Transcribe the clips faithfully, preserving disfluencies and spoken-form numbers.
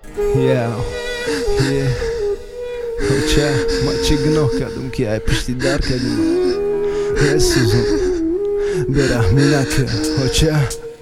Yeah, yeah. Hoca, maçı günah kadın ki ay pişti dar kadın. Yesus'un berahminat hoca.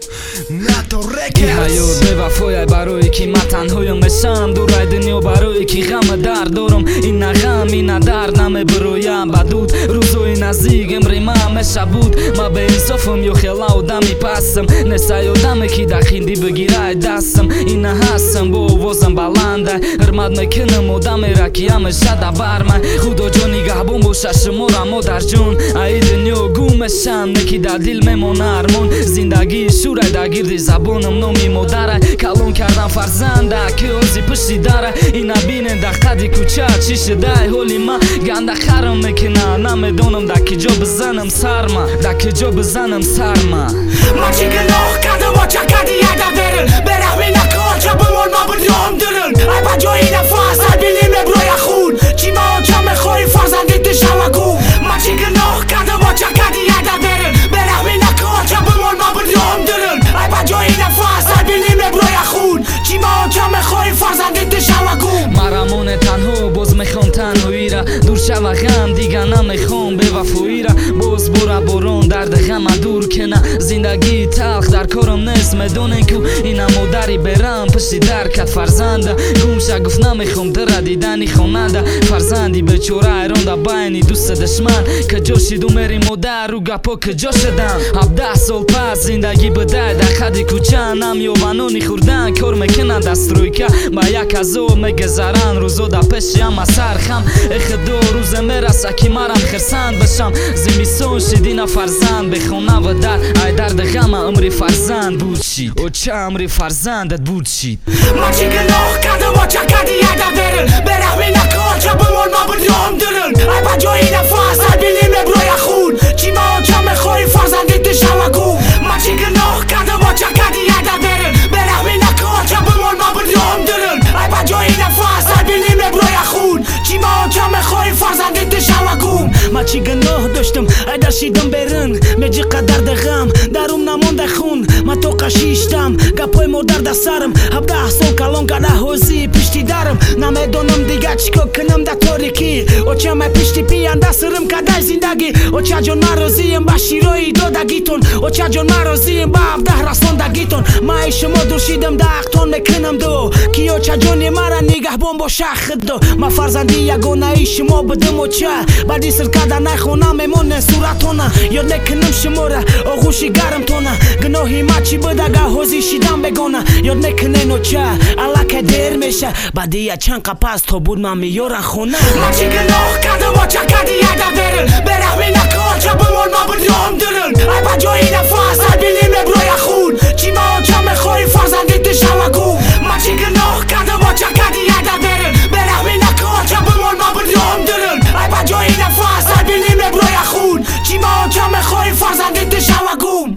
ки ҳаёт бевафояй барои ки ман танҳоям мешам дурай дунё барои ки ғама дард дорам ина ғам ина дард намебироям ба дуд рӯзои наздик имри ман меша буд ман беинсофам ё хела одами пастам несай одаме ки дахинди бигирай дастам ина ҳастам бо овозам баландай ҳурмат мекунам одамеро ки ҳамеша да бар ман худо ҷон нигаҳбон боша шумора модарҷон аи дунё гум мешам не ки дар дил мемона армон зиндагии шурай дар гирди забонам номи модарай калон кардам фарзанда ки ози пушти дара ина бинен дар қадди кӯча чӣ шудай ҳоли ман ганда харам мекуна намедонам дар ки ҷо бизанам сарма дар ки ҷо бизанам сарма ман чӣ гуноҳ кардам оча карди яда берил берахми накор ҷа бимон ман бидём дирил ай ба ҷои нафас ай билим меброя хун чӣ ма оча мехоҳи фарзанди тишава гум ман чӣ гуноҳ кардам оча карди яда берил берахми накор ҷа бимон ман бидём дирил ай ба ҷои нафас ай билим меброя хун чӣ ма оча мехоҳи фарзанди тишава гум марамоне танҳо боз мехом танҳоира дур шава ғам дига намехом бевафоира боз бора борон дарди ғама дур кена зиндагии талх дар корам нест медонем ку ина модари берам пишти дар кад фарзанда гумша гуфт намехом дира дидани хонанда фарзанди бечора айронда байни дуста душман каҷо шиду мери модар рӯ гапо каҷо шудам ҳабдаҳ сол пас зиндагӣ бидай дар қадди кӯча намёбанони хӯрдан кор мекунанд дастройка ба як азоб мегузаранд рӯзо дар пеши ҳама сархам э худо рӯзе мераса ки марам хирсанд башам зимисон шидина фарзанд бехона ва дар ай дарди ғама умри фарзанд буд шид оча умри фарзандат буд шид ман чӣ гуноҳ кардам оча карди яда берил берахми накор ҷа бимон ман бидём дирил ай ба ҷои нафас ай билим меброя хун чӣ ма оча мехоҳи фарзанди тишава гум ман чӣ гуноҳ кардам оча карди яда берил берахми накор ҷа бимон ман бидём дирил ай ба ҷои нафас ай билим меброя хун чӣ ма оча мехоҳи фарзанди тишава гум ман чӣ гуноҳ доштам ай дар шидам берин меҷиқа дарди ғам дарум намонда хун ман то қашиштам гапҳои модар да сарам ҳабдаҳ сол калон када ҳозӣ пишти дарам намедонам дига чӣ кор кунам дар торикӣ очам ай пишти пиянда сирим кадай зиндагӣ очаҷон ман розиям ба широи додагитон очаҷон ман розиям ба ҳабдаҳ расондагитон ман и шумо дур шидам даҳтон мекунам дуо ки очаҷони мара нигаҳбон боша худо ман фарзанди ягонаи шумо будам оча баъди сир карданай хона мемонем суратона ёд мекунам шумора оғӯши гармтона гуноҳи ман чӣ буд агар ҳозир шидам бегона ёд мекунен оча аллакай дер меша баъди ячанд қапас то буд ман меёрам хона ман чӣ гуноҳ кардам оча карди яда берил берахми накор ҷа бимон ман бидём дирил ай ба ҷои нафас ай билим меброя хун чӣ ма оча мехоҳи фарзанди тишава гум ман чӣ гуноҳ кардам оча карди яда берил берахми накор ҷа бимон ман бидём дирил ай ба ҷои нафас ай билим меброя хун чӣ ма оча мехоҳи фарзанди тишава гум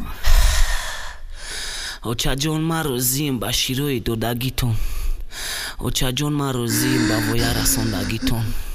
очаҷон ман розиям ба широи додагитон очаҷон ман розиям ба воя расондагитон.